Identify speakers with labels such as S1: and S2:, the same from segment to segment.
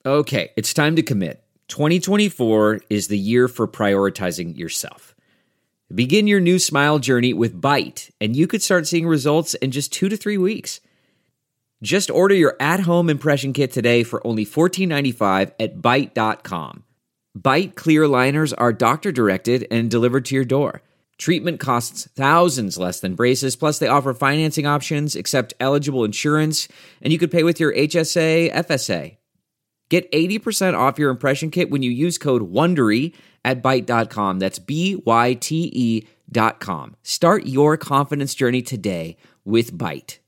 S1: Okay, it's time to commit. 2024 is the year for prioritizing yourself. Begin your new smile journey with Byte, and you could start seeing results in just 2 to 3 weeks. Just order your at-home impression kit today for only $14.95 at Byte.com. Byte clear liners are doctor-directed and delivered to your door. Treatment costs thousands less than braces, plus they offer financing options, accept eligible insurance, and you could pay with your HSA, FSA. Get 80% off your impression kit when you use code WONDERY at Byte.com. That's BYTE.com. Start your confidence journey today with Byte.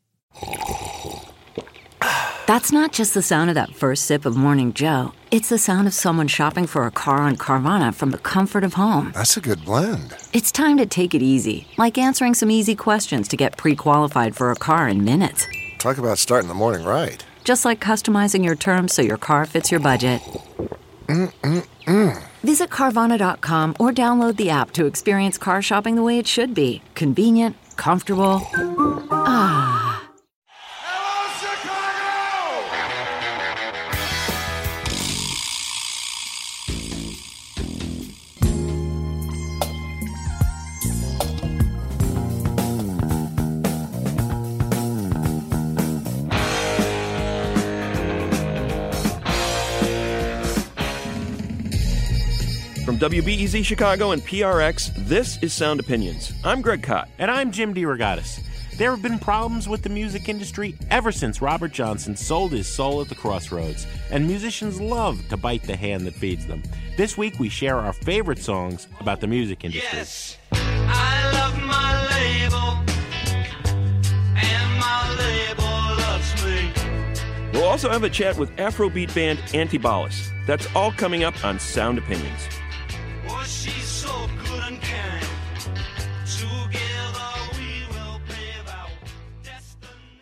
S2: That's not just the sound of that first sip of Morning Joe. It's the sound of someone shopping for a car on Carvana from the comfort of home.
S3: That's a good blend.
S2: It's time to take it easy, like answering some easy questions to get pre-qualified for a car in minutes.
S3: Talk about starting the morning right.
S2: Just like customizing your terms so your car fits your budget. Visit Carvana.com or download the app to experience car shopping the way it should be. Convenient, comfortable. Ah.
S4: Hello,
S5: From WBEZ Chicago and PRX, this is Sound Opinions. I'm Greg Kot.
S6: And I'm Jim DeRogatis. There have been problems with the music industry ever since Robert Johnson sold his soul at the crossroads, and musicians love to bite the hand that feeds them. This week, we share our favorite songs about the music industry.
S4: Yes, I love my label, and my label loves me.
S5: We'll also have a chat with Afrobeat band Antibalas. That's all coming up on Sound Opinions.
S4: Oh, she's so good and kind. Together we will pave our destiny.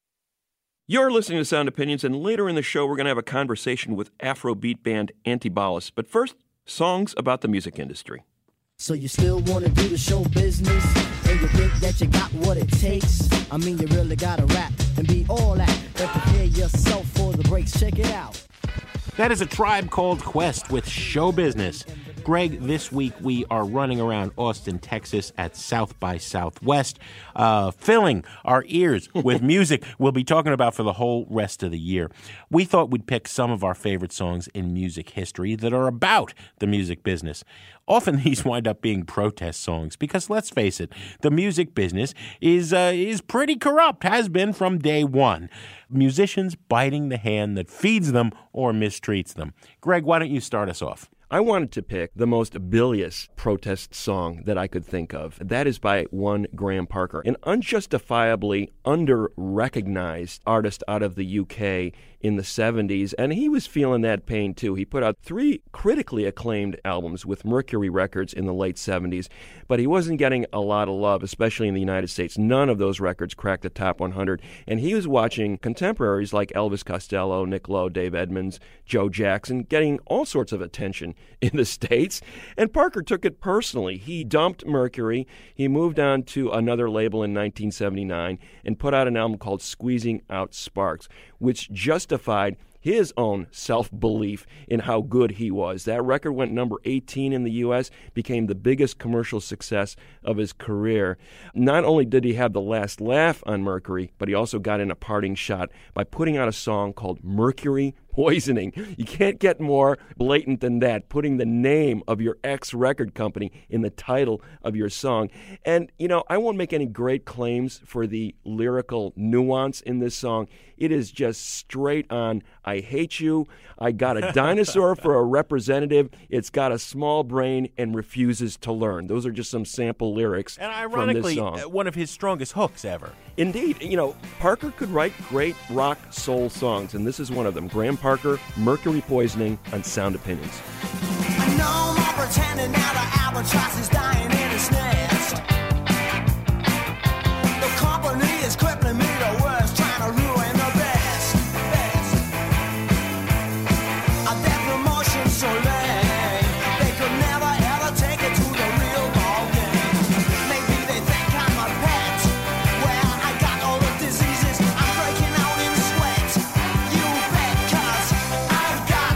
S5: You're listening to Sound Opinions, and later in the show, we're going to have a conversation with Afrobeat band Antibalas. But first, songs about the music industry.
S7: So you still want to do the show business, and you think that you got what it takes? I mean, you really got to rap and be all that, and prepare yourself for the breaks. Check it out.
S6: That is A Tribe Called Quest with Show Business. Greg, this week we are running around Austin, Texas at South by Southwest, filling our ears with music we'll be talking about for the whole rest of the year. We thought we'd pick some of our favorite songs in music history that are about the music business. Often these wind up being protest songs because, let's face it, the music business is pretty corrupt, has been from day one. Musicians biting the hand that feeds them or mistreats them. Greg, why don't you start us off?
S5: I wanted to pick the most bilious protest song that I could think of. That is by one Graham Parker, an unjustifiably under-recognized artist out of the UK in the 70s, and he was feeling that pain too. He put out 3 critically acclaimed albums with Mercury Records in the late 70s, but he wasn't getting a lot of love, especially in the United States. None of those records cracked the top 100, and he was watching contemporaries like Elvis Costello, Nick Lowe, Dave Edmunds, Joe Jackson getting all sorts of attention in the States, and Parker took it personally. He dumped Mercury, he moved on to another label in 1979, and put out an album called Squeezing Out Sparks, which justified his own self-belief in how good he was. That record went number 18 in the U.S., became the biggest commercial success of his career. Not only did he have the last laugh on Mercury, but he also got in a parting shot by putting out a song called Mercury Poisoning. You can't get more blatant than that, putting the name of your ex-record company in the title of your song. And, you know, I won't make any great claims for the lyrical nuance in this song. It is just straight on, I hate you, I got a dinosaur for a representative, it's got a small brain and refuses to learn. Those are just some sample lyrics
S6: And
S5: from this
S6: ironically,
S5: song.
S6: one of his strongest hooks ever.
S5: Indeed. You know, Parker could write great rock soul songs, and this is one of them. Graham Parker, Mercury Poisoning on Sound Opinions.
S4: No more pretending now the albatross is dying in its nest. The company is crippling me the worst, trying to ruin the best. Their promotion's so lame, they could never ever take it to the real ball game. Maybe they think I'm a pet. Well, I got all the diseases, I'm breaking out in sweat. You bet, 'cause I've got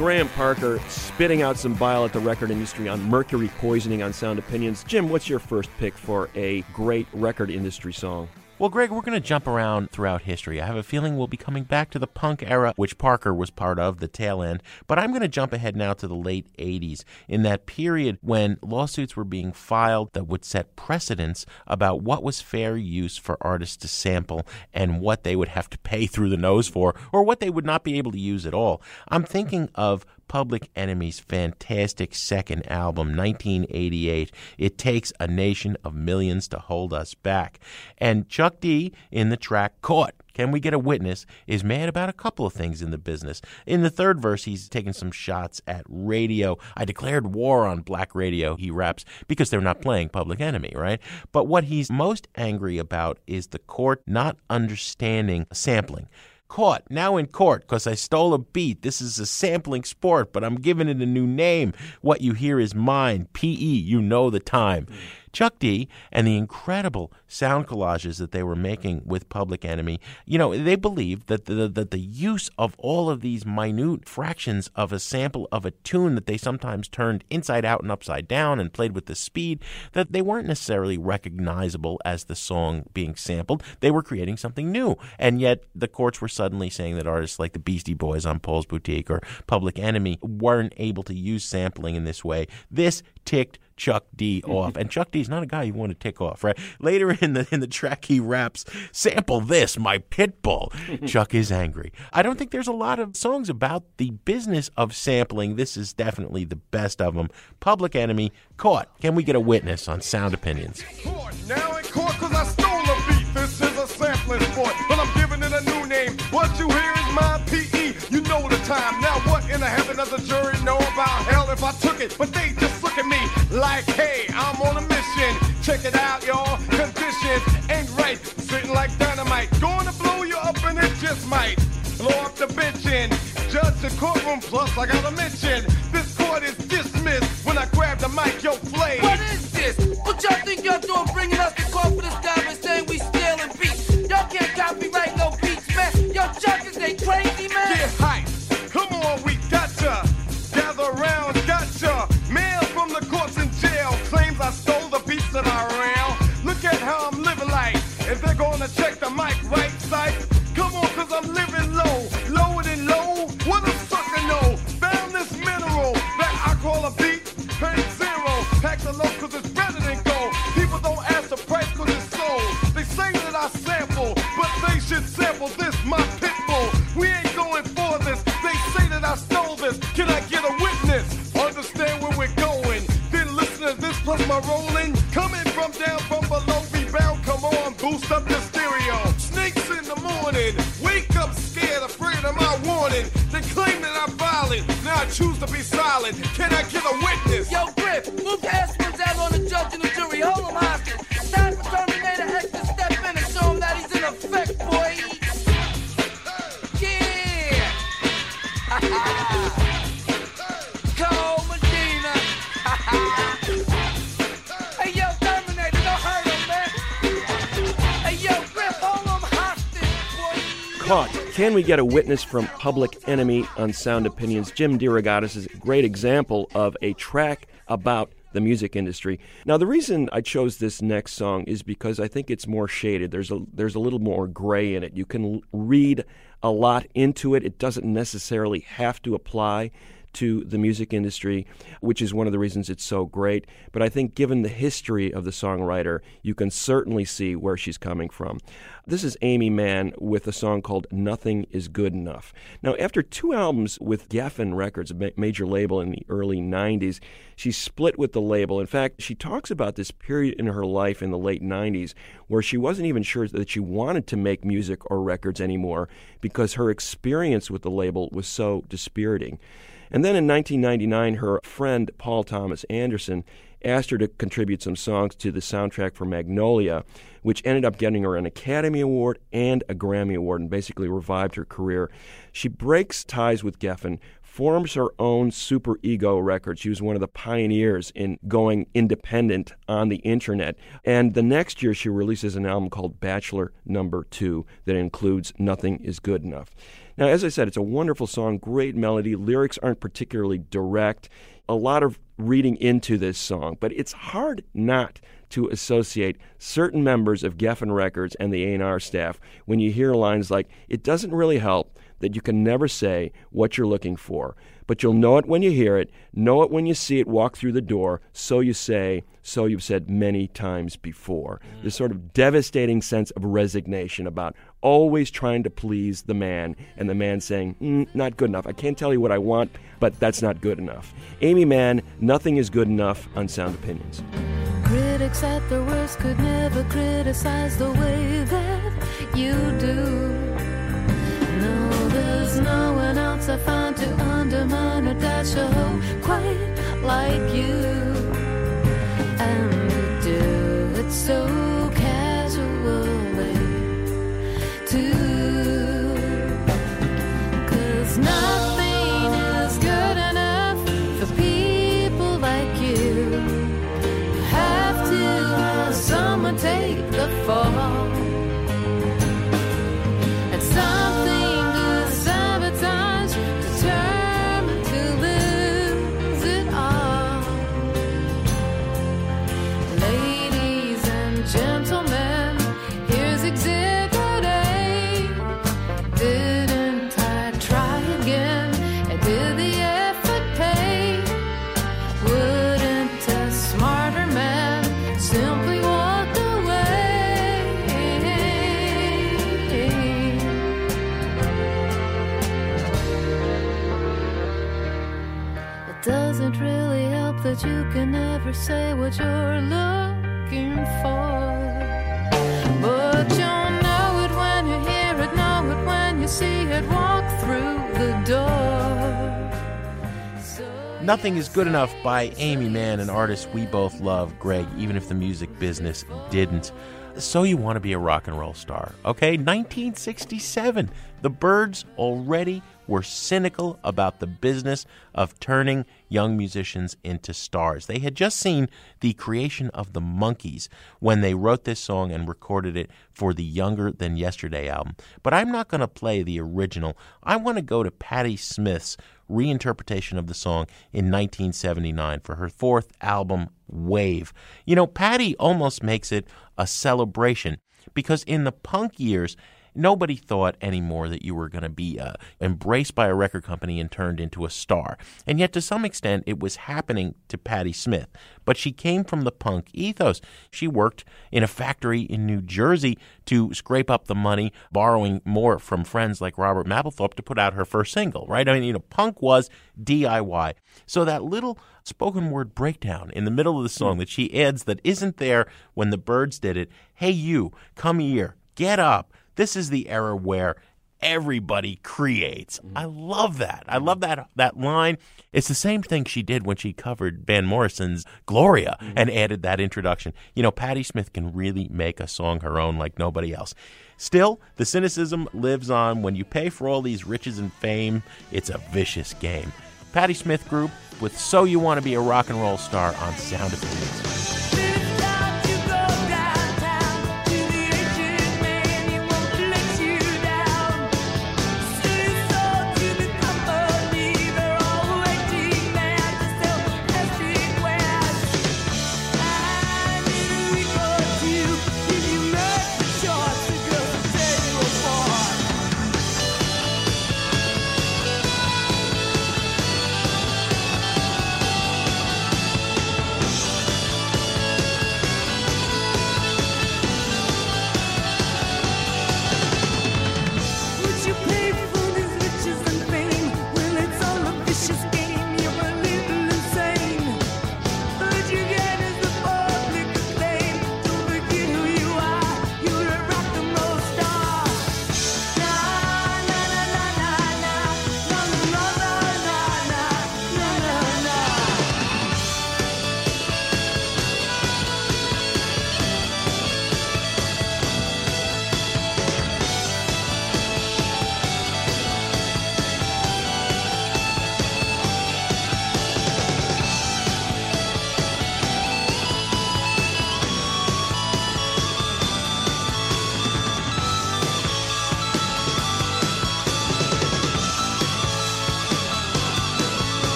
S5: Graham Parker spitting out some bile at the record industry on mercury poisoning on Sound Opinions. Jim, what's your first pick for a great record industry song?
S6: Well, Greg, we're going to jump around throughout history. I have a feeling we'll be coming back to the punk era, which Parker was part of, the tail end. But I'm going to jump ahead now to the late 80s, in that period when lawsuits were being filed that would set precedents about what was fair use for artists to sample and what they would have to pay through the nose for, or what they would not be able to use at all. I'm thinking of Public Enemy's fantastic second album, 1988. It Takes a Nation of Millions to Hold Us Back. And Chuck D, in the track Caught, Can We Get a Witness, is mad about a couple of things in the business. In the third verse, he's taking some shots at radio. I declared war on black radio, he raps, because they're not playing Public Enemy, right? But what he's most angry about is the court not understanding sampling. Caught, now in court, because I stole a beat. This is a sampling sport, but I'm giving it a new name. What you hear is mine, P.E., you know the time. Chuck D and the incredible sound collages that they were making with Public Enemy, you know, they believed that the use of all of these minute fractions of a sample of a tune that they sometimes turned inside out and upside down and played with the speed, that they weren't necessarily recognizable as the song being sampled. They were creating something new. And yet the courts were suddenly saying that artists like the Beastie Boys on Paul's Boutique or Public Enemy weren't able to use sampling in this way. This ticked Chuck D off, and Chuck D's not a guy you want to tick off, right? Later in the track, he raps, "Sample this, my pit bull." Chuck is angry. I don't think there's a lot of songs about the business of sampling. This is definitely the best of them. Public Enemy, Caught. Can we get a witness on Sound Opinions?
S8: Court, now in court, cause I stole a beat. This is a sampling sport, but I'm giving it a new name. What you hear is my P.E. You know the time. Now what in the heaven does the jury know about hell if I took it? But they just look at me like, hey, I'm on a mission. Check it out, y'all. Conditions ain't right. Sitting like dynamite. Going to blow you up and it just might blow up the bench and judge the courtroom. Plus, I gotta mention, this court is dismissed when I grab the mic, yo, flame.
S9: What is this? What y'all think y'all doing bringing us to court for this garbage saying we stealing beats? Y'all can't copyright no beats, man. Yo, Chuck, is they crazy, man?
S8: Get hype. Come on, we gotcha. Gather around, gotcha. Mail from the courts in jail claims I stole the beats that I ran. Look at how I'm living like, and they're gonna check the mic right side. Come on, cause I'm living low, lower than low. What a sucker know. Found this mineral that I call a beat. Paid zero. Pack the low cause it's better than gold. People don't ask the price cause it's sold. They say that I sample, but they should sample this, my pit bull. We ain't going for this. They say that I stole this. Can I get a witness? Understand where we're going. Then listen to this plus my rolling. Coming from down from below, rebound. Come on, boost up the stereo. Snakes in the morning. Wake up scared, afraid of my warning. They claim that I'm violent. Now I choose to be silent. Can I get a witness?
S9: Yo, Griff, move the aspirants out on the judge and the jury. Hold him hostage. Time for Terminator X to step in and show him that he's in effect, boy. Yeah. Cole Medina. Hey, yo, Terminator, don't hurt him, man. Hey, yo, Griff, hold him hostage, boy.
S5: Caught. Can we get a witness from Public Enemy on Sound Opinions? Jim DeRogatis is a great example of a track about the music industry. Now, the reason I chose this next song is because I think it's more shaded. There's a little more gray in it. You can read a lot into it. It doesn't necessarily have to apply to the music industry, which is one of the reasons it's so great. But I think given the history of the songwriter, you can certainly see where she's coming from. This is Aimee Mann with a song called Nothing Is Good Enough. Now, after 2 albums with Geffen Records, a major label in the early 90s, she split with the label. In fact, she talks about this period in her life in the late 90s where she wasn't even sure that she wanted to make music or records anymore because her experience with the label was so dispiriting. And then in 1999, her friend Paul Thomas Anderson asked her to contribute some songs to the soundtrack for Magnolia, which ended up getting her an Academy Award and a Grammy Award and basically revived her career. She breaks ties with Geffen forms her own Super Ego Records. She was one of the pioneers in going independent on the internet. And the next year, she releases an album called Bachelor No. 2 that includes Nothing Is Good Enough. Now, as I said, it's a wonderful song, great melody. Lyrics aren't particularly direct. A lot of reading into this song, but it's hard not to associate certain members of Geffen Records and the A&R staff when you hear lines like, "It doesn't really help that you can never say what you're looking for, but you'll know it when you hear it, know it when you see it walk through the door, so you say, so you've said many times before." This sort of devastating sense of resignation about always trying to please the man, and the man saying, not good enough. I can't tell you what I want, but that's not good enough. Amy Mann, Nothing Is Good Enough on Sound Opinions.
S10: Critics at their worst could never criticize the way that you do. No, there's no one else I find to undermine or dash a hole quite like you. And you do it so casually, too. 'Cause nothing is good enough for people like you. Have to have someone take the fall. And something to sabotage, determined to lose it all. Ladies and gentlemen, here's Exhibit A. Didn't I try again? And did the effort pay? Wouldn't a smarter man simply walk away? It doesn't really help that you can never say what you're looking for. But you'll know it when you hear it, know it when you see it walk through the door.
S6: Nothing Is Good Enough by Amy Mann, an artist we both love, Greg, even if the music business didn't. So You Want to Be a Rock and Roll Star. Okay, 1967. The Byrds already were cynical about the business of turning young musicians into stars. They had just seen the creation of the Monkees when they wrote this song and recorded it for the Younger Than Yesterday album. But I'm not going to play the original. I want to go to Patti Smith's reinterpretation of the song in 1979 for her fourth album, Wave. You know, Patti almost makes it a celebration because in the punk years, nobody thought anymore that you were going to be embraced by a record company and turned into a star. And yet, to some extent, it was happening to Patti Smith. But she came from the punk ethos. She worked in a factory in New Jersey to scrape up the money, borrowing more from friends like Robert Mapplethorpe to put out her first single, right? I mean, you know, punk was DIY. So that little spoken word breakdown in the middle of the song that she adds that isn't there when the Byrds did it, "Hey, you, come here, get up." This is the era where everybody creates. I love that. I love that line. It's the same thing she did when she covered Van Morrison's Gloria and added that introduction. You know, Patti Smith can really make a song her own like nobody else. Still, the cynicism lives on. When you pay for all these riches and fame, it's a vicious game. Patti Smith Group with So You Want to Be a Rock and Roll Star on Sound Opinions.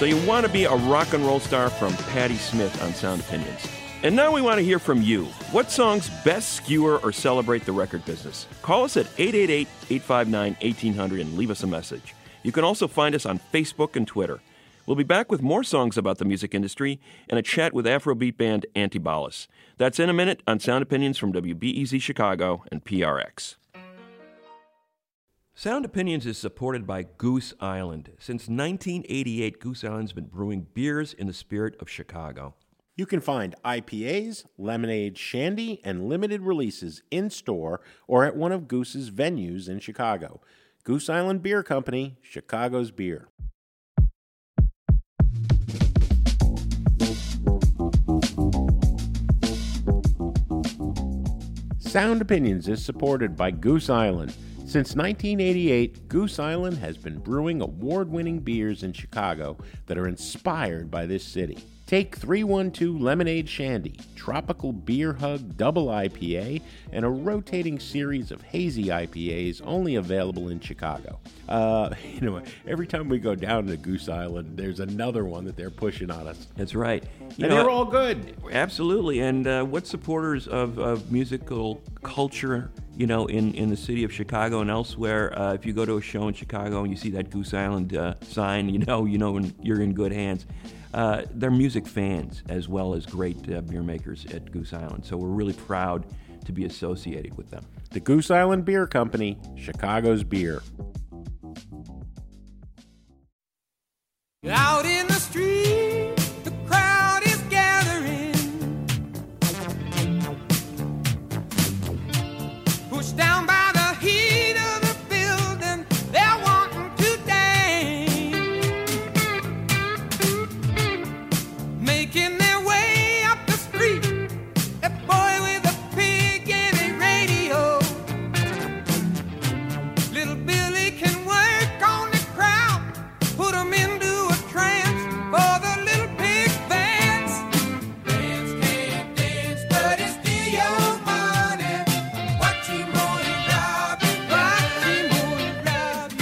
S5: So you want to be a rock and roll star from Patti Smith on Sound Opinions. And now we want to hear from you. What songs best skewer or celebrate the record business? Call us at 888-859-1800 and leave us a message. You can also find us on Facebook and Twitter. We'll be back with more songs about the music industry and a chat with Afrobeat band Antibalas. That's in a minute on Sound Opinions from WBEZ Chicago and PRX. Sound Opinions is supported by Goose Island. Since 1988, Goose Island's been brewing beers in the spirit of Chicago.
S6: You can find IPAs, lemonade, shandy, and limited releases in-store or at one of Goose's venues in Chicago. Goose Island Beer Company, Chicago's beer. Sound Opinions is supported by Goose Island. Since 1988, Goose Island has been brewing award-winning beers in Chicago that are inspired by this city. Take 312 Lemonade Shandy, Tropical Beer Hug Double IPA, and a rotating series of hazy IPAs only available in Chicago. Every time we go down to Goose Island, there's another one that they're pushing on us.
S5: That's right.
S6: And they're all good.
S5: Absolutely. And what supporters of musical culture, in the city of Chicago and elsewhere, if you go to a show in Chicago and you see that Goose Island sign, you're in good hands. They're music fans as well as great beer makers at Goose Island. So we're really proud to be associated with them.
S6: The Goose Island Beer Company, Chicago's beer.
S9: Out in the street, the crowd is gathering. Pushed down by the heat of the building, they're wanting to dance. Making their way up the street, that boy with a pig and a radio. Little Billy can work on the crowd, put them into a trance for the little pig fans. Dance can't dance, but it's still your money. Watch him only rob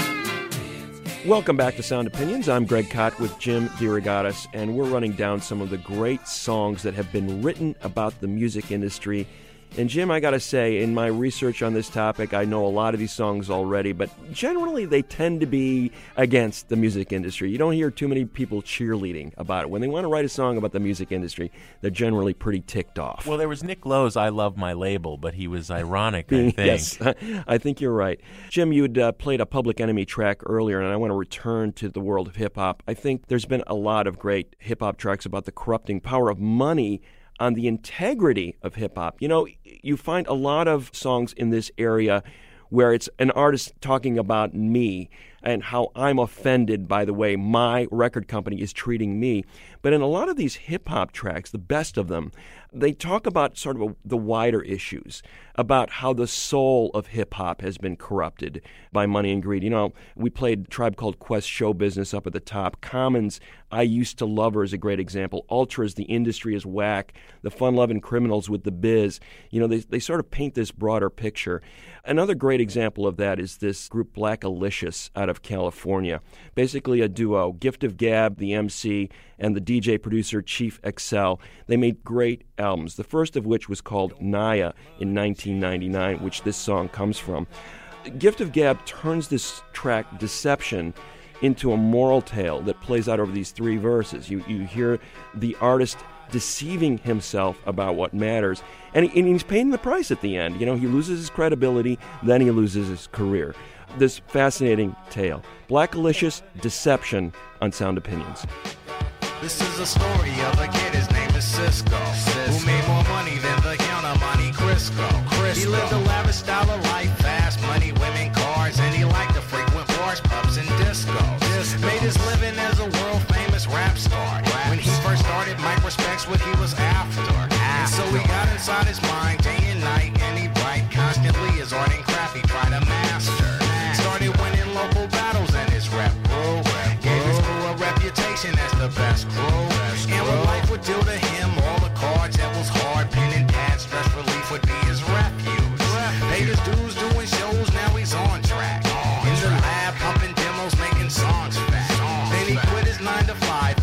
S9: it.
S5: Welcome back to Sound Opinions. I'm Greg Kot with Jim DeRogatis, and we're running down some of the great songs that have been written about the music industry. And Jim, I gotta say, in my research on this topic, I know a lot of these songs already, but generally they tend to be against the music industry. You don't hear too many people cheerleading about it. When they want to write a song about the music industry, they're generally pretty ticked off.
S11: Well, there was Nick Lowe's I Love My Label, but he was ironic, I think.
S5: Yes, I think you're right. Jim, you'd played a Public Enemy track earlier, and I want to return to the world of hip-hop. I think there's been a lot of great hip-hop tracks about the corrupting power of money on the integrity of hip-hop. You find a lot of songs in this area where it's an artist talking about me and how I'm offended by the way my record company is treating me. But in a lot of these hip-hop tracks, the best of them, they talk about sort of the wider issues, about how the soul of hip-hop has been corrupted by money and greed. We played Tribe Called Quest, Show Business up at the top. Common's I Used to Love Her is a great example. Ultra's The Industry is Whack. The Fun-Loving Criminals with The Biz. They sort of paint this broader picture. Another great example of that is this group Blackalicious out of California. Basically a duo, Gift of Gab, the MC, and the DJ producer Chief Excel. They made great albums, the first of which was called Naya in 1999, which this song comes from. Gift of Gab turns this track, Deception, into a moral tale that plays out over these three verses. You hear the artist deceiving himself about what matters, and he's paying the price at the end. He loses his credibility, then he loses his career. This fascinating tale. Blackalicious, Deception on Sound Opinions.
S12: This is a story of a kid, his name is Cisco, who made more money than the counter Monte Crisco. He lived a lavish style of life, fast money, women, cars, and he liked to frequent bars, pubs, and discos. Made his living as a world-famous rap star. When he first started, Mike respects what he was after. And so he got inside his mind day and night, and he bright constantly his art and craft he tried to master. Started winning local battles and his rep grew. Gave his crew a reputation as the best crew. And when life would deal to him all the cards that was hard, pen and pad, stress relief would be his refuge. Paid his dues doing shows, now he's on track. In the lab, pumping demos, making songs fat. Then he quit his 9 to 5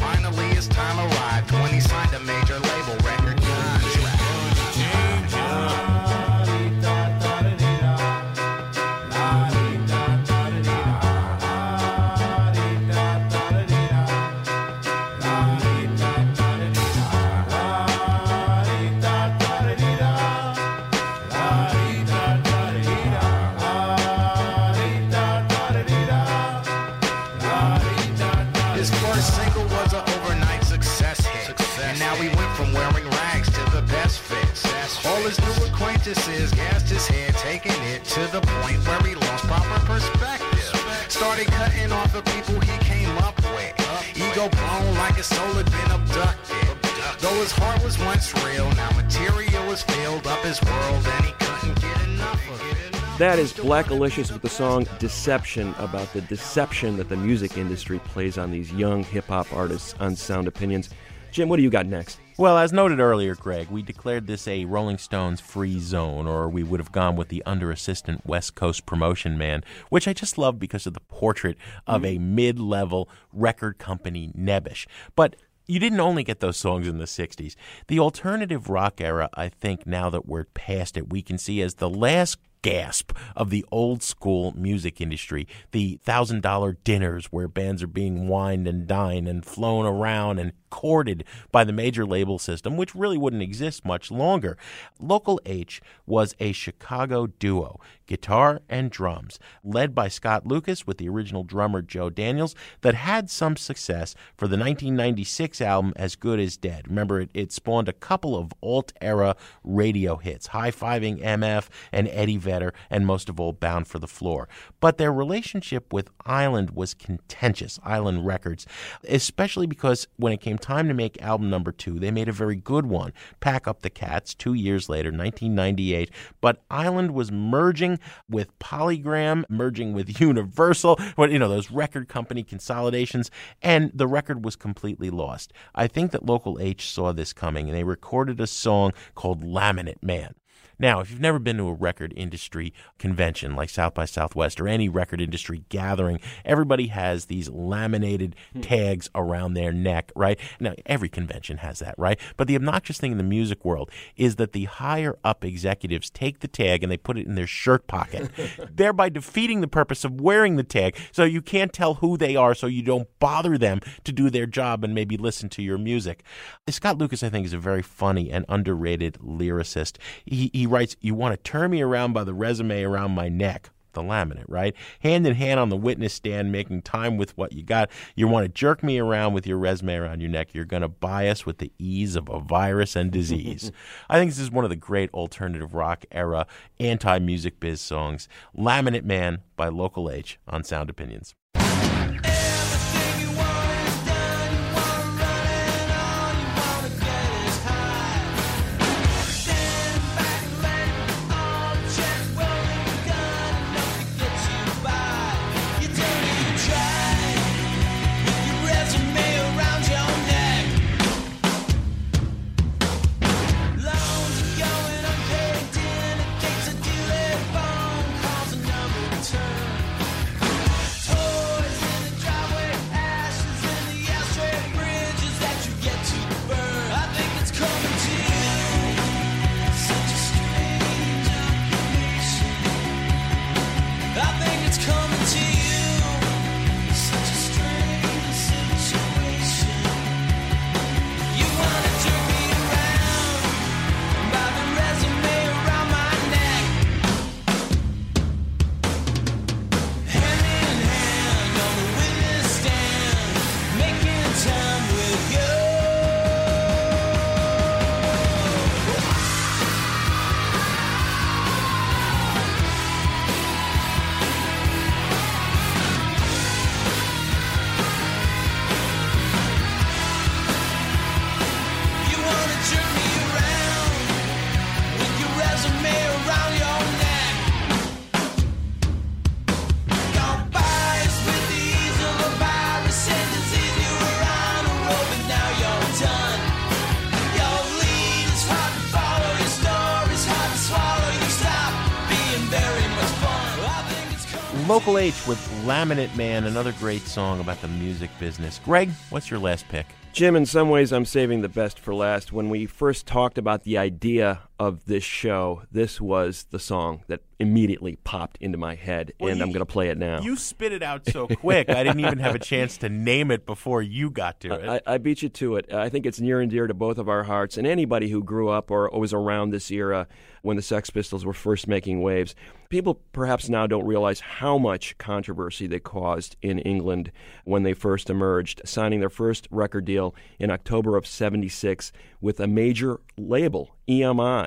S12: waitresses gassed his head, taking it to the point where he lost proper perspective. Started cutting off the people he came up with. Ego blown like his soul had been abducted. Though his heart was once real, now material has filled up his world and he couldn't get enough of it.
S5: That is Black Alicious with the song Deception, about the deception that the music industry plays on these young hip-hop artists on Sound Opinions. Jim, what do you got next?
S6: Well, as noted earlier, Greg, we declared this a Rolling Stones free zone, or we would have gone with the under-assistant West Coast promotion man, which I just love because of the portrait of a mid-level record company nebbish. But you didn't only get those songs in the 60s. The alternative rock era, I think now that we're past it, we can see as the last gasp of the old school music industry, the $1,000 dinners where bands are being wined and dined and flown around and courted by the major label system, which really wouldn't exist much longer. Local H was a Chicago duo, guitar and drums, led by Scott Lucas with the original drummer Joe Daniels, that had some success for the 1996 album As Good as Dead. Remember, it spawned a couple of alt-era radio hits, high-fiving MF and Eddie Vedder, and most of all, Bound for the Floor. But their relationship with Island was contentious, Island Records, especially because when it came time to make album number 2, they made a very good one, Pack Up the Cats, 2 years later, 1998. But Island was merging with Polygram, merging with Universal, those record company consolidations, and the record was completely lost. I think that Local H saw this coming, and they recorded a song called Laminate Man. Now, if you've never been to a record industry convention like South by Southwest or any record industry gathering, everybody has these laminated tags around their neck, right? Now, every convention has that, right? But the obnoxious thing in the music world is that the higher-up executives take the tag and they put it in their shirt pocket, thereby defeating the purpose of wearing the tag, so you can't tell who they are, so you don't bother them to do their job and maybe listen to your music. Scott Lucas, I think, is a very funny and underrated lyricist. He writes, "You want to turn me around by the resume around my neck," the laminate, right? Hand in hand on the witness stand, making time with what you got. You want to jerk me around with your resume around your neck. You're going to buy us with the ease of a virus and disease. I think this is one of the great alternative rock era anti-music biz songs. Laminate Man by Local H on Sound Opinions. Local H with Laminate Man, another great song about the music business. Greg, what's your last pick?
S5: Jim, in some ways, I'm saving the best for last. When we first talked about the idea of this show, this was the song that immediately popped into my head, and I'm going to play it now.
S6: You spit it out so quick, I didn't even have a chance to name it before you got to it.
S5: I beat you to it. I think it's near and dear to both of our hearts, and anybody who grew up or was around this era when the Sex Pistols were first making waves. People perhaps now don't realize how much controversy they caused in England when they first emerged, signing their first record deal in October of '76 with a major label, EMI.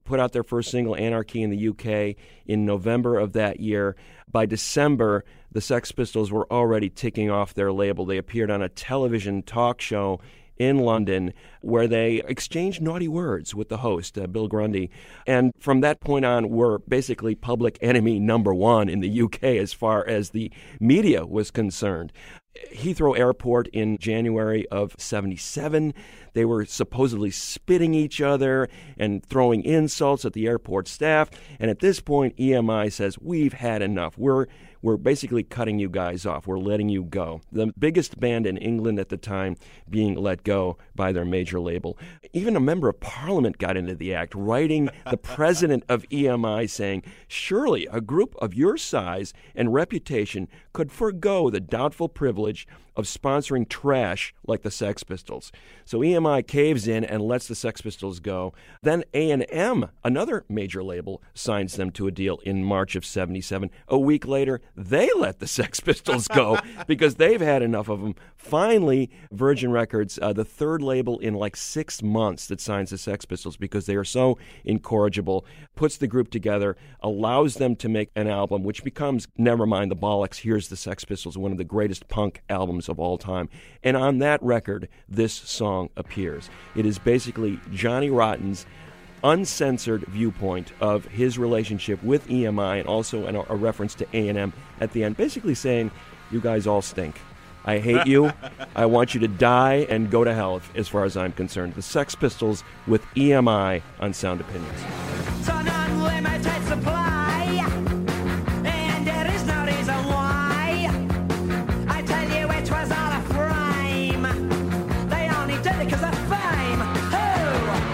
S5: put out their first single, Anarchy, in the UK in November of that year. By December, the Sex Pistols were already ticking off their label. They appeared on a television talk show in London where they exchanged naughty words with the host, Bill Grundy. And from that point on, were basically public enemy number one in the UK as far as the media was concerned. Heathrow Airport in January of 77, they were supposedly spitting each other and throwing insults at the airport staff. And at this point, EMI says, we've had enough. We're basically cutting you guys off. We're letting you go. The biggest band in England at the time being let go by their major label. Even a member of Parliament got into the act, writing the president of EMI saying, surely a group of your size and reputation could forgo the doubtful privilege of sponsoring trash like the Sex Pistols. So EMI caves in and lets the Sex Pistols go. Then A&M, another major label, signs them to a deal in March of 77. A week later, they let the Sex Pistols go because they've had enough of them. Finally, Virgin Records, the third label in like 6 months that signs the Sex Pistols because they are so incorrigible, puts the group together, allows them to make an album, which becomes, never mind the bollocks, here's the Sex Pistols, one of the greatest punk albums of all time. And on that record, this song appears. It is basically Johnny Rotten's uncensored viewpoint of his relationship with EMI and also a reference to A&M at the end, basically saying, you guys all stink. I hate you. I want you to die and go to hell as far as I'm concerned. The Sex Pistols with EMI on Sound Opinions.
S4: It's an unlimited supply, and there is no reason why. I tell you it was all a frame. They only did it 'cause of fame. Who?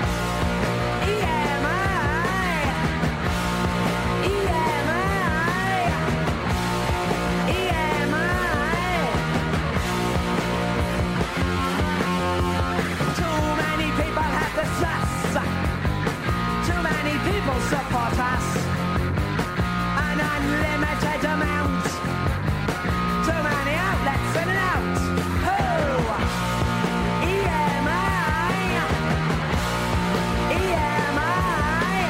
S4: EMI. Too many people have the sus. Too many people support us. An unlimited amount. Too many outlets in and out. Who? EMI. EMI.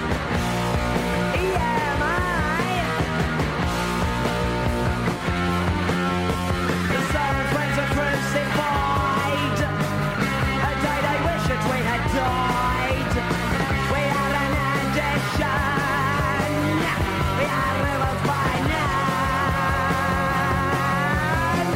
S4: EMI. The soul friends are crucified. A day they wish that we had died. We are an addition. We are rebels by none.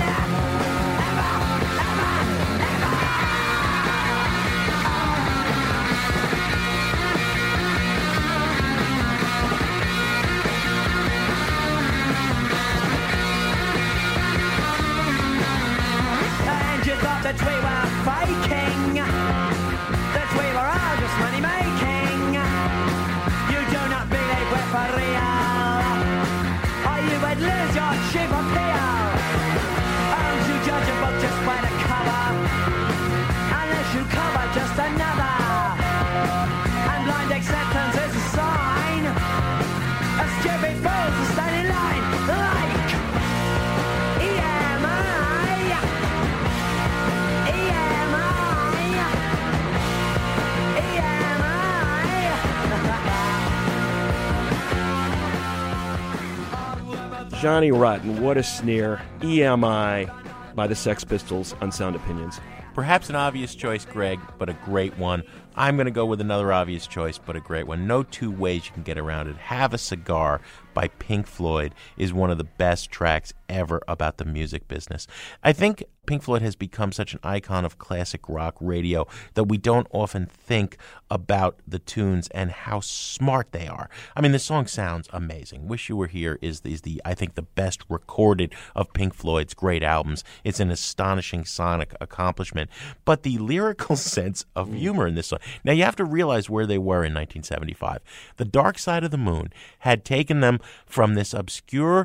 S4: And you thought that we were faking, that we were all just money making. You do not believe we're for real, or you would lose your cheap appeal. Aren't you judge a book just by the cover, unless you cover just another? And blind acceptance is a sign, a stupid fools to stand in line like EMI.
S5: Johnny Rotten, what a sneer. EMI by the Sex Pistols on Sound Opinions.
S6: Perhaps an obvious choice, Greg, but a great one. I'm going to go with another obvious choice, but a great one. No two ways you can get around it. Have a Cigar by Pink Floyd is one of the best tracks ever about the music business. I think Pink Floyd has become such an icon of classic rock radio that we don't often think about the tunes and how smart they are. I mean, the song sounds amazing. Wish You Were Here is the I think, the best recorded of Pink Floyd's great albums. It's an astonishing sonic accomplishment. But the lyrical sense of humor in this song. Now, you have to realize where they were in 1975. The Dark Side of the Moon had taken them from this obscure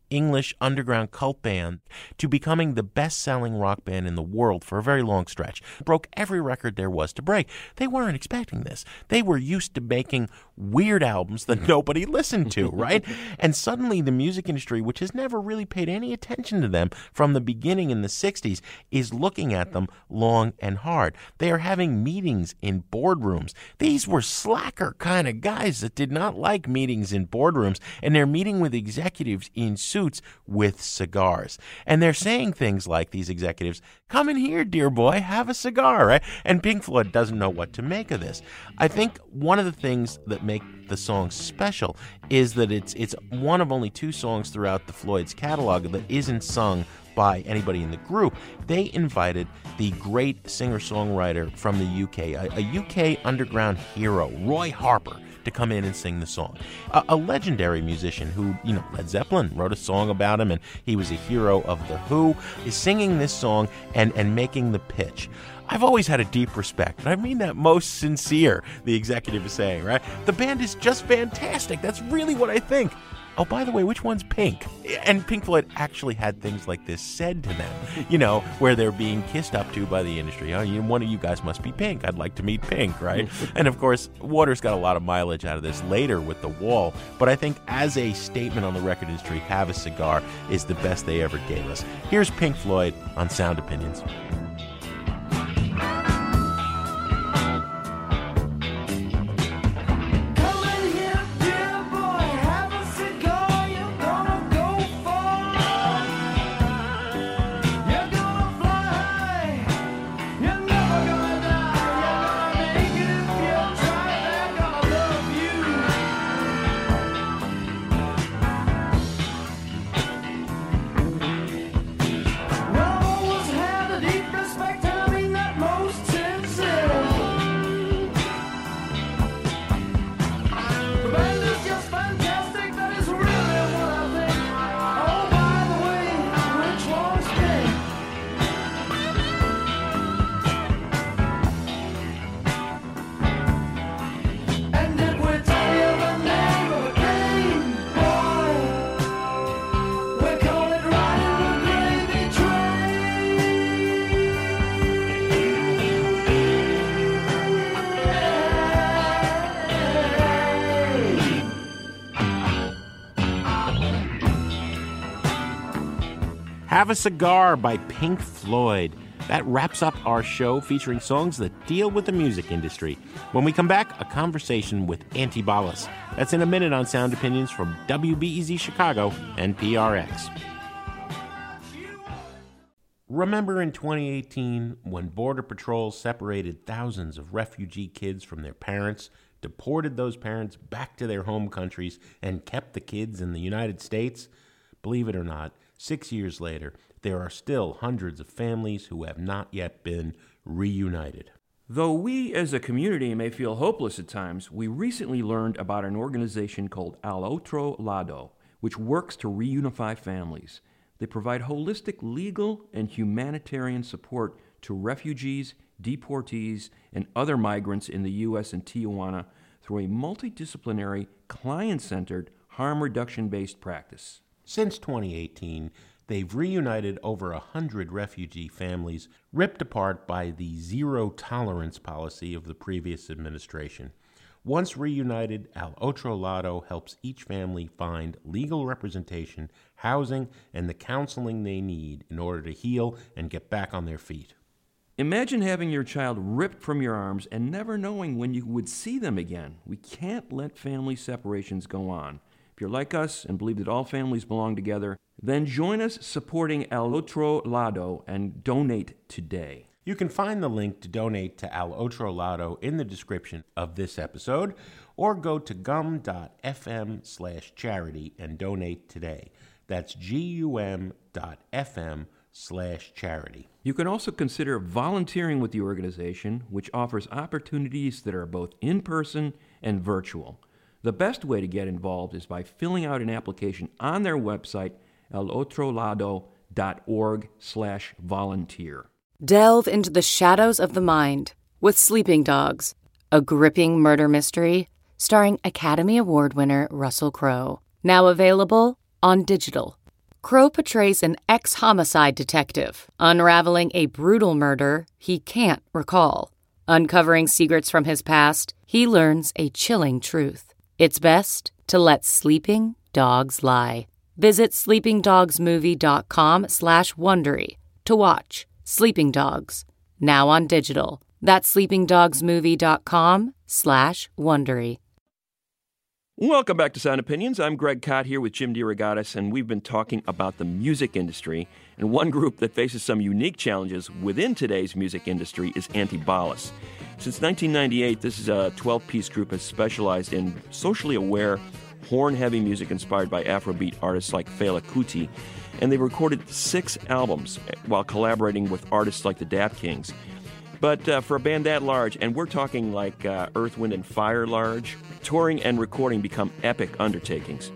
S6: English underground cult band to becoming the best-selling rock band in the world for a very long stretch. Broke every record there was to break. They weren't expecting this. They were used to making weird albums that nobody listened to, right? And suddenly the music industry, which has never really paid any attention to them from the beginning in the 60s, is looking at them long and hard. They are having meetings in boardrooms. These were slacker kind of guys that did not like meetings in boardrooms, and they're meeting with executives in suits with cigars. And they're saying things like, these executives, "Come in here, dear boy, have a cigar," right? And Pink Floyd doesn't know what to make of this. I think one of the things that make the song special is that it's one of only 2 songs throughout the Floyd's catalog that isn't sung by anybody in the group. They invited the great singer-songwriter from the UK, a UK underground hero, Roy Harper, to come in and sing the song. A legendary musician who, Led Zeppelin wrote a song about him, and he was a hero of The Who, is singing this song and making the pitch. I've always had a deep respect, and I mean that most sincere, the executive is saying, right? The band is just fantastic. That's really what I think. Oh, by the way, which one's Pink? And Pink Floyd actually had things like this said to them, where they're being kissed up to by the industry. Oh, one of you guys must be Pink. I'd like to meet Pink, right? And of course, Waters got a lot of mileage out of this later with The Wall. But I think as a statement on the record industry, Have a Cigar is the best they ever gave us. Here's Pink Floyd on Sound Opinions. Have a Cigar by Pink Floyd. That wraps up our show featuring songs that deal with the music industry. When we come back, a conversation with Anti Ballas. That's in a minute on Sound Opinions from WBEZ Chicago and PRX. Remember in 2018 when Border Patrol separated thousands of refugee kids from their parents, deported those parents back to their home countries, and kept the kids in the United States? Believe it or not, 6 years later, there are still hundreds of families who have not yet been reunited.
S13: Though we as a community may feel hopeless at times, we recently learned about an organization called Al Otro Lado, which works to reunify families. They provide holistic legal and humanitarian support to refugees, deportees, and other migrants in the U.S. and Tijuana through a multidisciplinary, client-centered, harm reduction-based practice.
S6: Since 2018, they've reunited over 100 refugee families ripped apart by the zero-tolerance policy of the previous administration. Once reunited, Al Otro Lado helps each family find legal representation, housing, and the counseling they need in order to heal and get back on their feet.
S13: Imagine having your child ripped from your arms and never knowing when you would see them again. We can't let family separations go on. If you're like us and believe that all families belong together, then join us supporting Al Otro Lado and donate today.
S6: You can find the link to donate to Al Otro Lado in the description of this episode, or go to gum.fm/charity and donate today. That's gum.fm/charity.
S13: You can also consider volunteering with the organization, which offers opportunities that are both in-person and virtual. The best way to get involved is by filling out an application on their website, alotrolado.org/volunteer.
S14: Delve into the shadows of the mind with Sleeping Dogs, a gripping murder mystery starring Academy Award winner Russell Crowe. Now available on digital. Crow portrays an ex-homicide detective, unraveling a brutal murder he can't recall. Uncovering secrets from his past, he learns a chilling truth. It's best to let sleeping dogs lie. Visit sleepingdogsmovie.com/Wondery to watch Sleeping Dogs, now on digital. That's sleepingdogsmovie.com/Wondery.
S5: Welcome back to Sound Opinions. I'm Greg Kot here with Jim DeRogatis, and we've been talking about the music industry. And one group that faces some unique challenges within today's music industry is Antibalas. Since 1998, this is a 12-piece group that's specialized in socially aware, horn-heavy music inspired by Afrobeat artists like Fela Kuti. And they recorded 6 albums while collaborating with artists like the Dap Kings. But for a band that large, and we're talking like Earth, Wind, and Fire large, touring and recording become epic undertakings.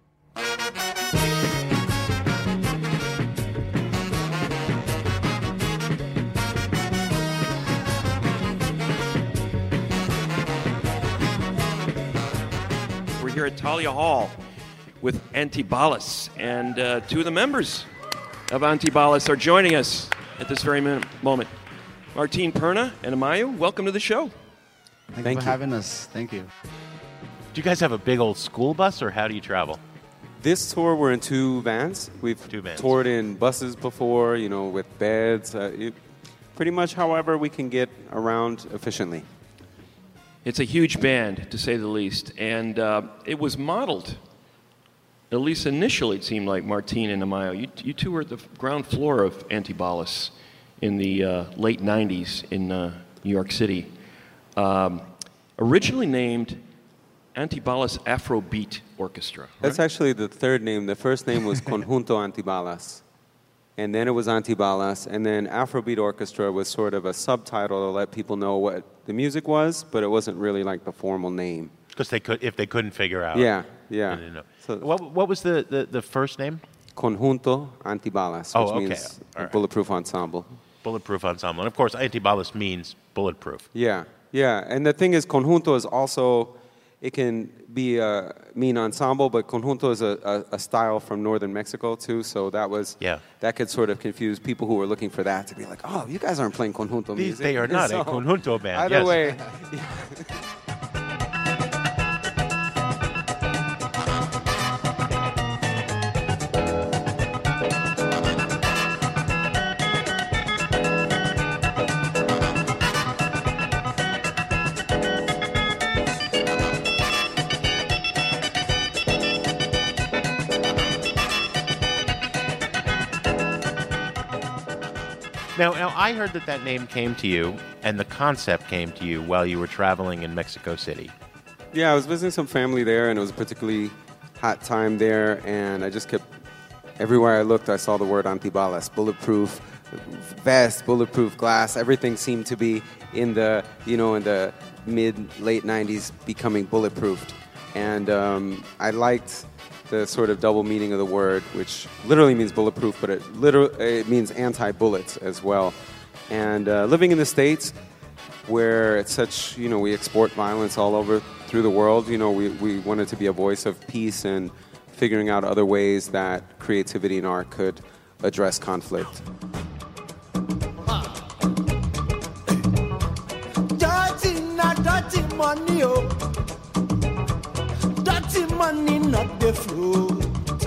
S5: We're here at Thalia Hall with Antibalas, and 2 of the members of Antibalas are joining us at this very moment. Martin Perna and Amayo, welcome to the show.
S15: Thank you for having us. Thank you.
S6: Do you guys have a big old school bus, or how do you travel?
S16: This tour, we're in 2 vans. We've toured in buses before, with beds. Pretty much however we can get around efficiently.
S5: It's a huge band, to say the least, and it was modeled, at least initially it seemed like, Martin and Amayo. You 2 were at the ground floor of Antibalas in the late 90s in New York City. Originally named Antibalas Afrobeat Orchestra. Right?
S16: That's actually the 3rd name. The first name was Conjunto Antibalas. And then it was Antibalas. And then Afrobeat Orchestra was sort of a subtitle to let people know what the music was, but it wasn't really like the formal name.
S6: Because if they couldn't figure out.
S16: Yeah.
S6: Know. So what was the first name?
S16: Conjunto Antibalas, which means Bulletproof Ensemble.
S6: Bulletproof Ensemble. And of course, Antibalas means bulletproof.
S16: Yeah. And the thing is, conjunto is also, it can be mean ensemble, but conjunto is a style from northern Mexico too. So that could sort of confuse people who were looking for that to be like, oh, you guys aren't playing conjunto music.
S6: They are not a conjunto band.
S16: Either way.
S6: Now, I heard that name came to you, and the concept came to you while you were traveling in Mexico City.
S16: Yeah, I was visiting some family there, and it was a particularly hot time there, and I just kept, everywhere I looked, I saw the word Antibalas, bulletproof vest, bulletproof glass. Everything seemed to be in the mid-late 90s becoming bulletproofed. And I liked the sort of double meaning of the word, which literally means bulletproof, but it means anti-bullets as well. And living in the States, where it's such, we export violence all over through the world, we wanted to be a voice of peace and figuring out other ways that creativity and art could address conflict.
S17: Dirty money, oh. Dirty money, not the fruit.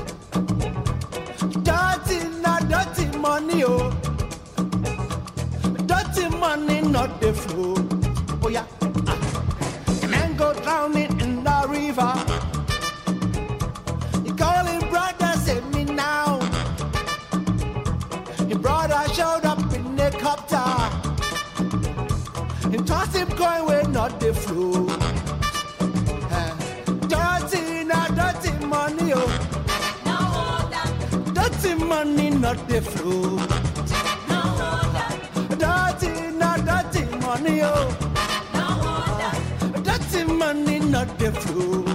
S17: Dirty money, oh. Dirty money, not the fruit. Oh yeah. The man go drowning in the river. He calling brother, save me now. His brother showed up in the copter. He tossed him going where not the fruit. Dirty money, oh. Dirty money, not the fruit. Dirty money, oh. Dirty money, not the fruit.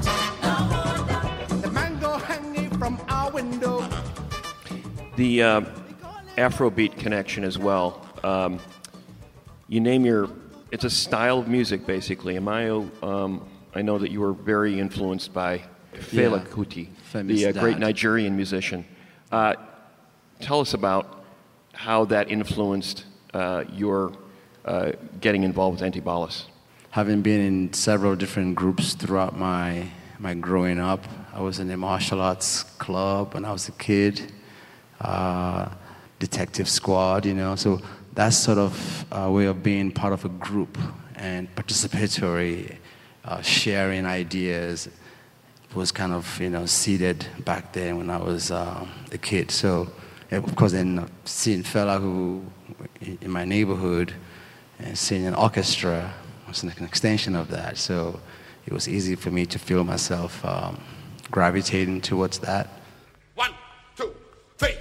S17: The mango hanging from our window.
S5: The Afrobeat connection as well. You name it's a style of music, basically. Amayo, I know that you were very influenced by Fela Kuti, the great Nigerian musician. Tell us about how that influenced your getting involved with Antibalas.
S15: Having been in several different groups throughout my growing up, I was in a martial arts club when I was a kid, detective squad, so that sort of way of being part of a group and participatory, sharing ideas was kind of, seeded back then when I was a kid. So, of course, then seeing Fela who in my neighborhood and seeing an orchestra was an extension of that. So it was easy for me to feel myself gravitating towards that.
S8: 1, 2, 3.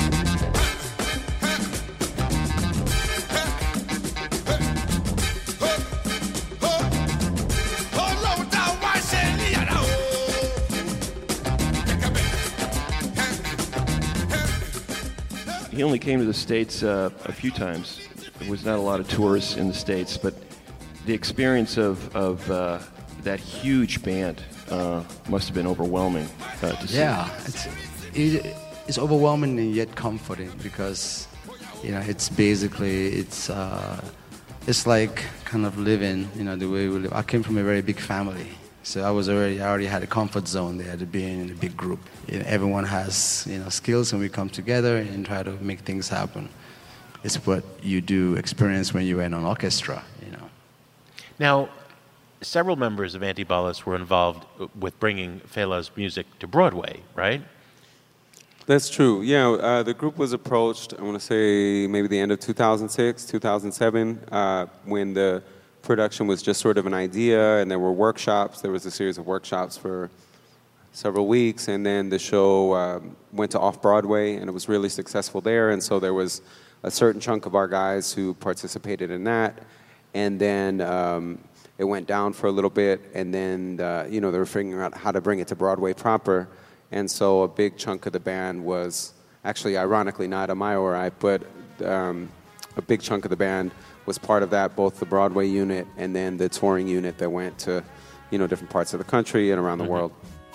S5: He only came to the States a few times. There was not a lot of tours in the States, but the experience of that huge band must have been overwhelming to see.
S15: Yeah, it's overwhelming and yet comforting because, it's basically, it's like kind of living, the way we live. I came from a very big family. So I already had a comfort zone there to being in a big group. Everyone has, skills, and we come together and try to make things happen. It's what you do experience when you're in an orchestra,
S6: Now, several members of Antibalas were involved with bringing Fela's music to Broadway, right?
S16: That's true. Yeah, the group was approached, I want to say maybe the end of 2006, 2007, when the production was just sort of an idea, and there were workshops. There was a series of workshops for several weeks, and then the show went to Off-Broadway, and it was really successful there, and so there was a certain chunk of our guys who participated in that, and then it went down for a little bit, and then, they were figuring out how to bring it to Broadway proper, and so a big chunk of the band was, actually, ironically, not Amayo or I, but a big chunk of the band was part of that, both the Broadway unit and then the touring unit that went to, different parts of the country and around the world.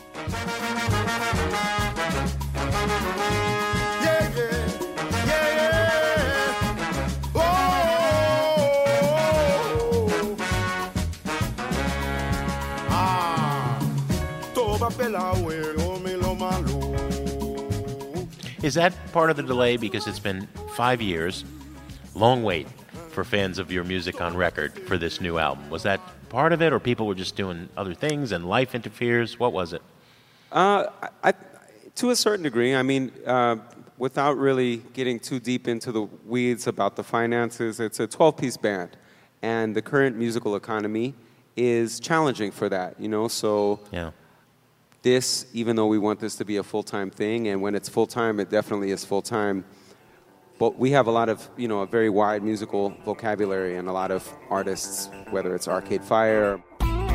S6: Is that part of the delay because it's been 5 years, long wait for fans of your music on record for this new album? Was that part of it, or people were just doing other things and life interferes? What was it?
S16: To a certain degree. I mean, without really getting too deep into the weeds about the finances, it's a 12-piece band, and the current musical economy is challenging for that, so this, even though we want this to be a full-time thing, and when it's full-time, it definitely is full-time, but we have a lot of, a very wide musical vocabulary and a lot of artists, whether it's Arcade Fire,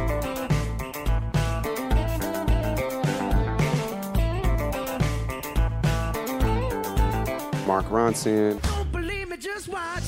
S16: Mark Ronson,
S4: Don't believe me, just watch.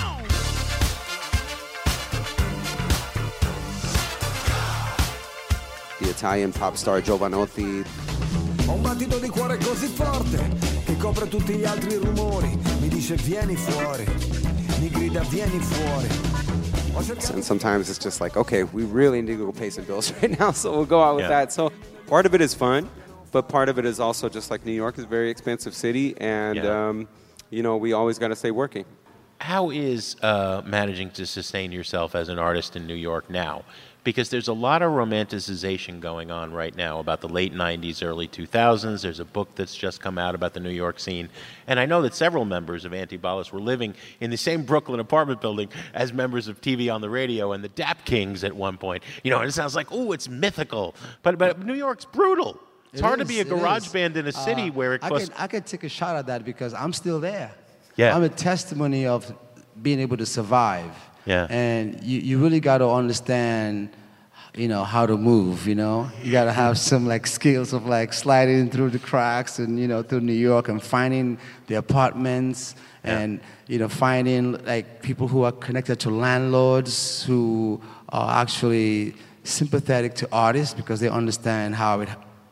S16: the Italian pop star Giovanotti.
S17: Ho un battito di cuore così forte che copre tutti gli altri rumori. Mi dice vieni fuori, mi grida vieni fuori.
S16: And sometimes it's just like, okay, we really need to go pay some bills right now, so we'll go out with that. So part of it is fun, but part of it is also just like New York is a very expensive city, and we always got to stay working.
S6: How is managing to sustain yourself as an artist in New York now? Because there's a lot of romanticization going on right now about the late 90s, early 2000s. There's a book that's just come out about the New York scene. And I know that several members of Antibalas were living in the same Brooklyn apartment building as members of TV on the Radio and the Dap Kings at one point. And it sounds like, it's mythical. But New York's brutal. It's hard to be a garage band in a city where it costs...
S15: I could take a shot at that because I'm still there.
S6: Yeah.
S15: I'm a testimony of being able to survive.
S6: Yeah.
S15: And you really got to understand, how to move, You got to have some, skills of, sliding through the cracks and, through New York and finding the apartments and, finding, people who are connected to landlords who are actually sympathetic to artists because they understand how it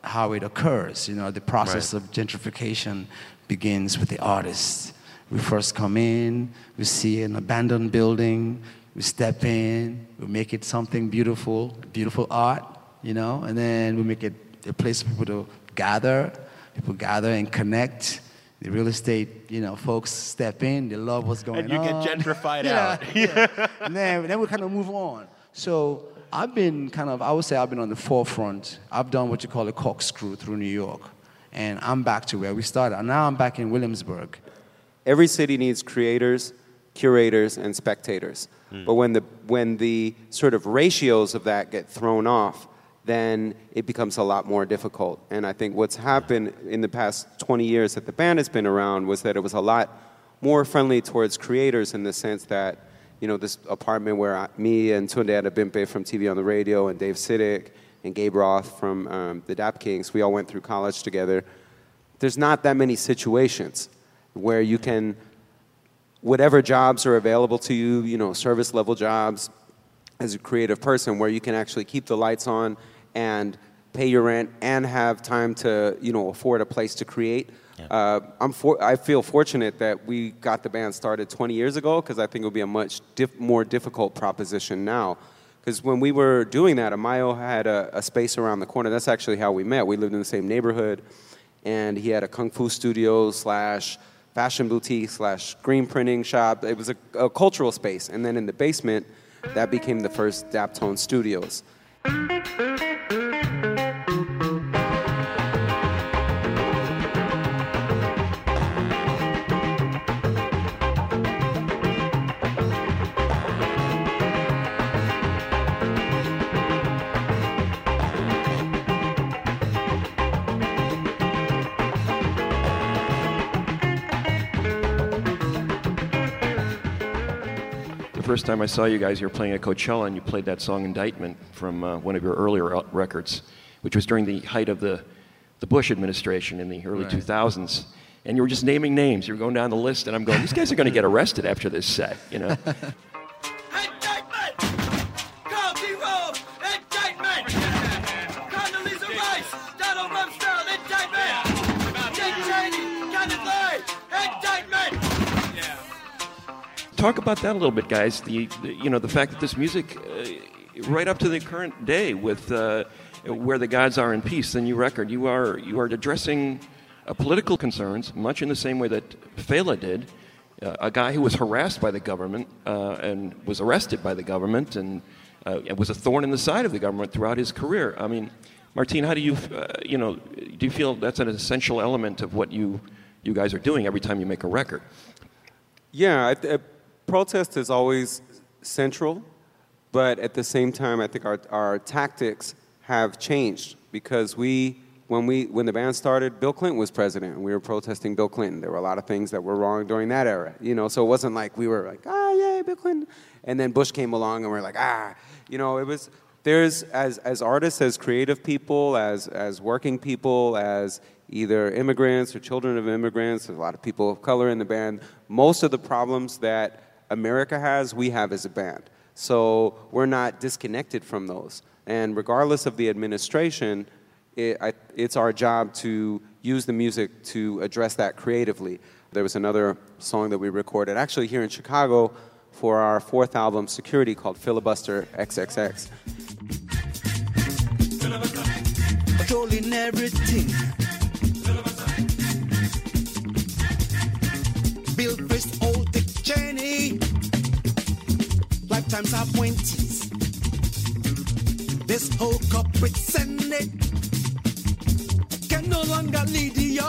S15: how it occurs. You know, the process
S5: Right.
S15: of gentrification begins with the artists. We first come in, we see an abandoned building, we step in, we make it something beautiful, beautiful art, you know, and then we make it a place for people to gather. People gather and connect. The real estate, you know, folks step in, they love what's going on.
S6: And you get gentrified
S15: Yeah,
S6: out.
S15: yeah. And then we kind of move on. So I've been I would say I've been on the forefront. I've done what you call a corkscrew through New York. And I'm back to where we started. And now I'm back in Williamsburg.
S16: Every city needs creators, curators, and spectators. But when the sort of ratios of that get thrown off, then it becomes a lot more difficult. And I think what's happened in the past 20 years that the band has been around was that it was a lot more friendly towards creators in the sense that, you know, this apartment where me and Tunde Adebimpe from TV on the Radio and Dave Siddick and Gabe Roth from the Dap Kings, we all went through college together. There's not that many situations where you can, whatever jobs are available to you, you know, service level jobs as a creative person, where you can actually keep the lights on and pay your rent and have time to, you know, afford a place to create. Yeah. I feel fortunate that we got the band started 20 years ago, because I think it would be a much more difficult proposition now. Because when we were doing that, Amayo had a space around the corner. That's actually how we met. We lived in the same neighborhood, and he had a kung fu studio / fashion boutique / screen printing shop. It was a cultural space. And then in the basement, that became the first Daptone Studios.
S5: The first time I saw you guys, you were playing at Coachella, and you played that song Indictment from one of your earlier records, which was during the height of the Bush administration in the early 2000s. And you were just naming names. You were going down the list, and I'm going, these guys are going to get arrested after this set, you know? Talk about that a little bit, guys. The fact that this music, right up to the current day, with Where the Gods Are in Peace, the new record, you are addressing political concerns, much in the same way that Fela did. A guy who was harassed by the government and was arrested by the government and was a thorn in the side of the government throughout his career. I mean, Martine, how do you, do you feel that's an essential element of what you guys are doing every time you make a record?
S16: Yeah, protest is always central, but at the same time, I think our tactics have changed, because when the band started, Bill Clinton was president, and we were protesting Bill Clinton. There were a lot of things that were wrong during that era, you know. So it wasn't like we were like, yay, Bill Clinton, and then Bush came along, and we're like, you know. It was there's as artists, as creative people, as working people, as either immigrants or children of immigrants. There's a lot of people of color in the band. Most of the problems that America has, we have as a band. So we're not disconnected from those. And regardless of the administration, it's our job to use the music to address that creatively. There was another song that we recorded, actually here in Chicago, for our 4th album, Security, called Filibuster XXX.
S18: Controlling everything. Bill Frist, old Dick Cheney. Lifetime's appointees. This whole corporate Senate can no longer lead you.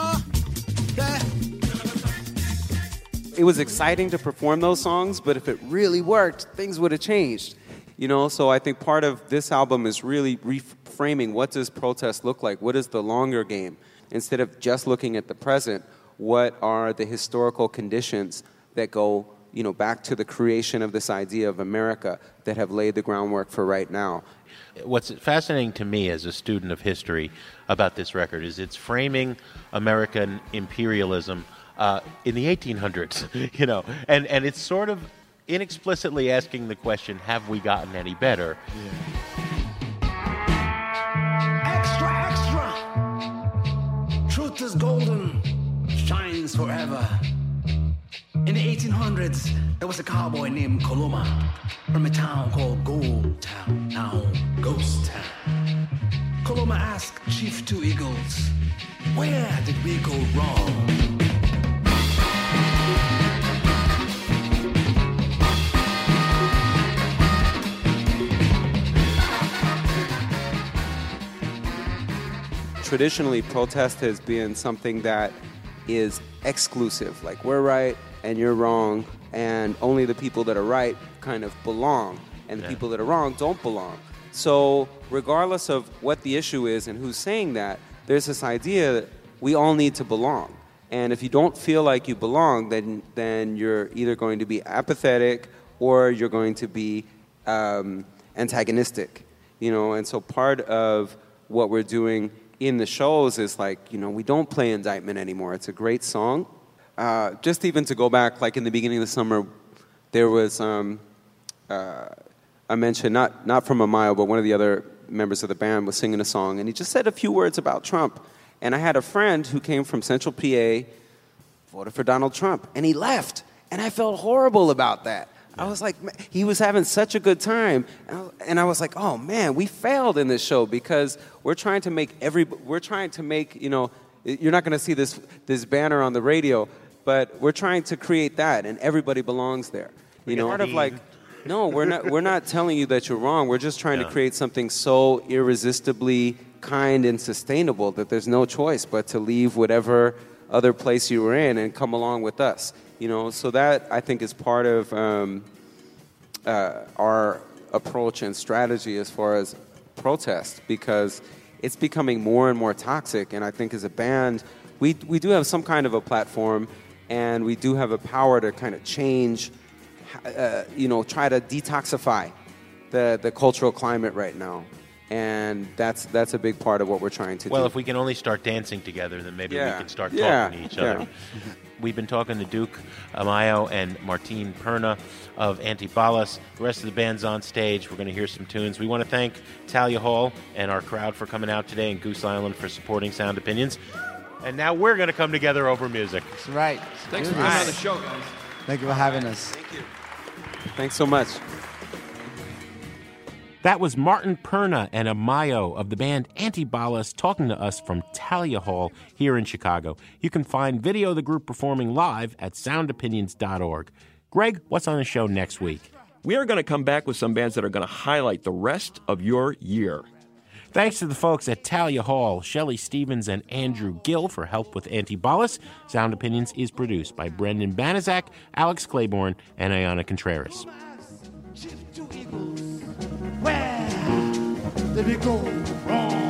S16: It was exciting to perform those songs, but if it really worked, things would have changed. You know, so I think part of this album is really reframing what does protest look like? What is the longer game? Instead of just looking at the present, what are the historical conditions that go, you know, back to the creation of this idea of America that have laid the groundwork for right now?
S6: What's fascinating to me as a student of history about this record is it's framing American imperialism in the 1800s, you know, and it's sort of inexplicitly asking the question, have we gotten any better?
S18: Extra, extra.
S19: is golden, shines forever. In the 1800s, there was a cowboy named Coloma from a town called Gold Town, now Ghost Town. Coloma asked Chief Two Eagles, where did we go wrong?
S16: Traditionally, protest has been something that is exclusive. Like, we're right and you're wrong, and only the people that are right kind of belong, and the people that are wrong don't belong. So regardless of what the issue is and who's saying that, there's this idea that we all need to belong. And if you don't feel like you belong, then you're either going to be apathetic or you're going to be antagonistic. And so part of what we're doing in the shows is we don't play Indictment anymore. It's a great song. Just even to go back, like in the beginning of the summer, there was a mention, not from Amayo, but one of the other members of the band was singing a song, and he just said a few words about Trump. And I had a friend who came from Central PA, voted for Donald Trump, and he left. And I felt horrible about that. I was like, he was having such a good time. And I was like, oh man, we failed in this show because we're trying to make, you're not going to see this banner on the radio, but we're trying to create that, and everybody belongs there. Part of no, we're not telling you that you're wrong. We're just trying to create something so irresistibly kind and sustainable that there's no choice but to leave whatever other place you were in and come along with us. So that, I think, is part of our approach and strategy as far as protest, because it's becoming more and more toxic. And I think as a band, we do have some kind of a platform, and we do have a power to kind of change, try to detoxify the cultural climate right now. And that's a big part of what we're trying to do.
S6: Well, if we can only start dancing together, then maybe we can start talking to each other. We've been talking to Duke Amayo and Martin Perna of Antibalas. The rest of the band's on stage. We're going to hear some tunes. We want to thank Talia Hall and our crowd for coming out today, and Goose Island for supporting Sound Opinions. And now we're going to come together over music.
S20: That's right.
S13: Thanks for coming on the show, guys.
S20: Thank you for having us.
S16: Thank you. Thanks so much.
S6: That was Martin Perna and Amayo of the band Antibalas talking to us from Talia Hall here in Chicago. You can find video of the group performing live at soundopinions.org. Greg, what's on the show next week?
S5: We are going to come back with some bands that are going to highlight the rest of your year.
S6: Thanks to the folks at Talia Hall, Shelley Stevens and Andrew Gill for help with Antibalas. Sound Opinions is produced by Brendan Banaszak, Alex Claiborne, and Ayana Contreras.
S19: Where did we go wrong?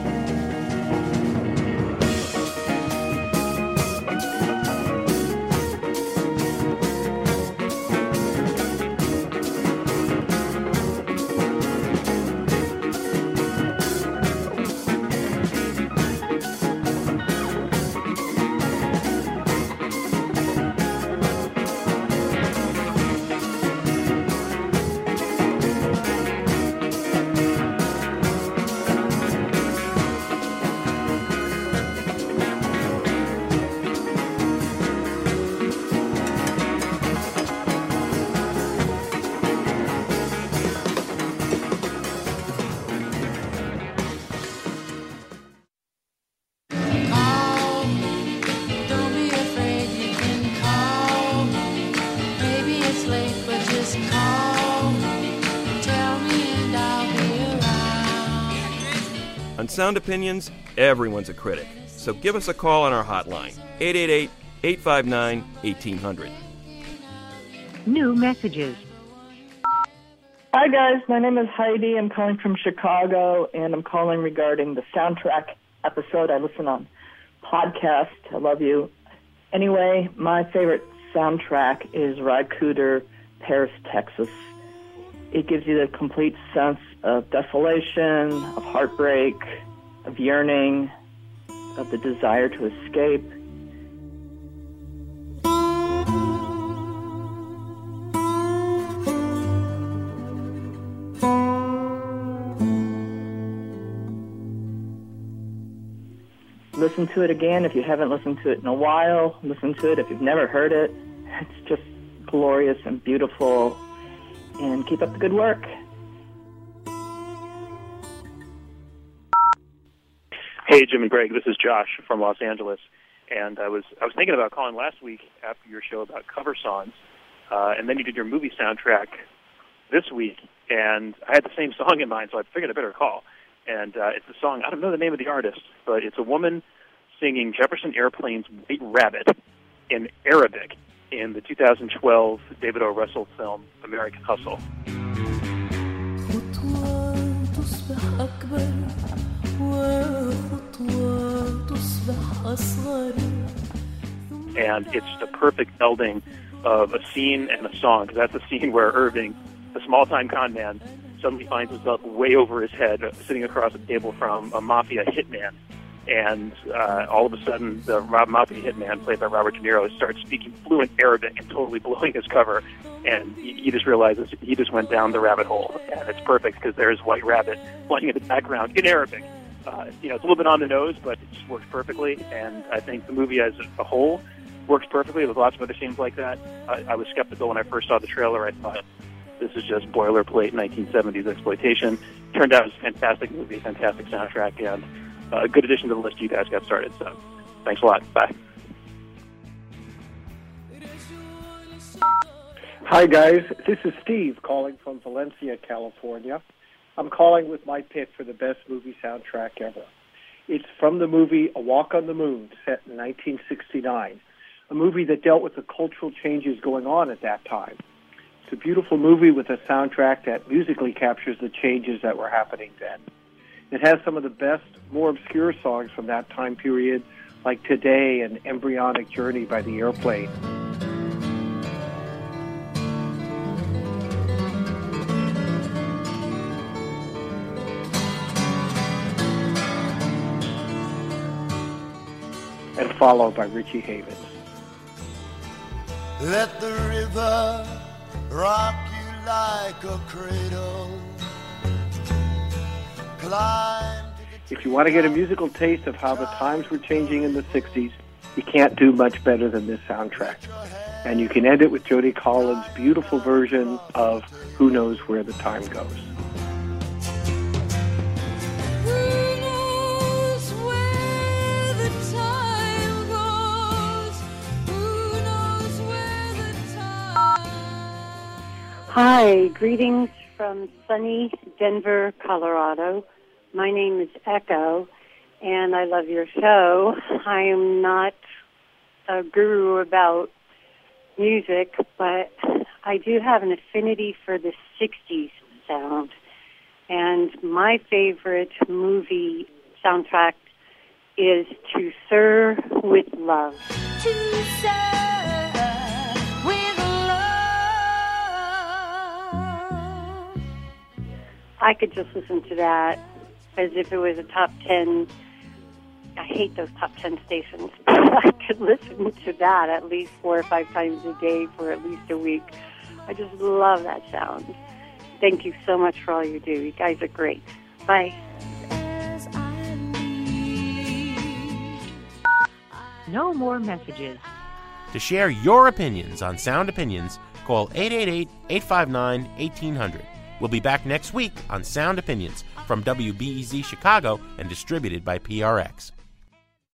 S5: On Sound Opinions, everyone's a critic. So give us a call on our hotline, 888-859-1800.
S21: New messages.
S22: Hi, guys. My name is Heidi. I'm calling from Chicago, and I'm calling regarding the soundtrack episode. I listen on podcast. I love you. Anyway, my favorite soundtrack is Rod Cooder, Paris, Texas. It gives you the complete sense of desolation, of heartbreak, of yearning, of the desire to escape. listen to it again. If you haven't listened to it in a while, listen to it. If you've never heard it, it's just glorious and beautiful. And keep up the good work.
S1: Hey, Jim and Greg, this is Josh from Los Angeles. And I was thinking about calling last week after your show about cover songs, and then you did your movie soundtrack this week, and I had the same song in mind, so I figured I better call. And it's a song, I don't know the name of the artist, but it's a woman singing Jefferson Airplane's White Rabbit in Arabic in the 2012 David O. Russell film American Hustle. And it's the perfect melding of a scene and a song, because that's a scene where Irving, the small-time con man, suddenly finds himself way over his head, sitting across a table from a mafia hitman. And all of a sudden, the mafia hitman, played by Robert De Niro, starts speaking fluent Arabic and totally blowing his cover. And he just realizes he just went down the rabbit hole. And it's perfect because there's White Rabbit playing in the background in Arabic. It's a little bit on the nose, but it just works perfectly. And I think the movie as a whole works perfectly with lots of other scenes like that. I was skeptical when I first saw the trailer. I thought, this is just boilerplate 1970s exploitation. Turned out it was a fantastic movie, fantastic soundtrack, and a good addition to the list you guys got started. So thanks a lot. Bye.
S20: Hi, guys. This is Steve calling from Valencia, California. I'm calling with my pick for the best movie soundtrack ever. It's from the movie A Walk on the Moon, set in 1969, a movie that dealt with the cultural changes going on at that time. It's a beautiful movie with a soundtrack that musically captures the changes that were happening then. It has some of the best, more obscure songs from that time period, like Today and Embryonic Journey by the Airplane. And followed by Richie Havens.
S23: Let the river rock you like a cradle. Climb.
S20: If you want to get a musical taste of how the times were changing in the 60s, you can't do much better than this soundtrack. And you can end it with Jody Collins' beautiful version of Who Knows Where the Time Goes.
S24: Hi, greetings from sunny Denver, Colorado. My name is Echo, and I love your show. I am not a guru about music, but I do have an affinity for the 60s sound. And my favorite movie soundtrack is To Sir with Love.
S10: To Sir with Love.
S24: I could just listen to that as if it was a top 10. I hate those top 10 stations. I could listen to that at least 4 or 5 times a day for at least a week. I just love that sound. Thank you so much for all you do. You guys are great. Bye.
S21: No more messages.
S6: To share your opinions on Sound Opinions, call 888-859-1800. We'll be back next week on Sound Opinions from WBEZ Chicago and distributed by PRX.